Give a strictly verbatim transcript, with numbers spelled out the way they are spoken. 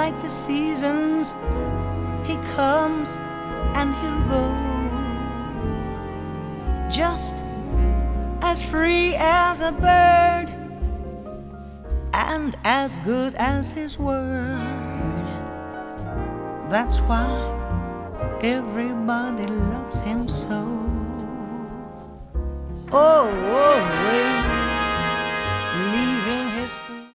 like the seasons, he comes and he'll go, just as free as a bird and as good as his word. That's why everybody loves him so. Oh, oh.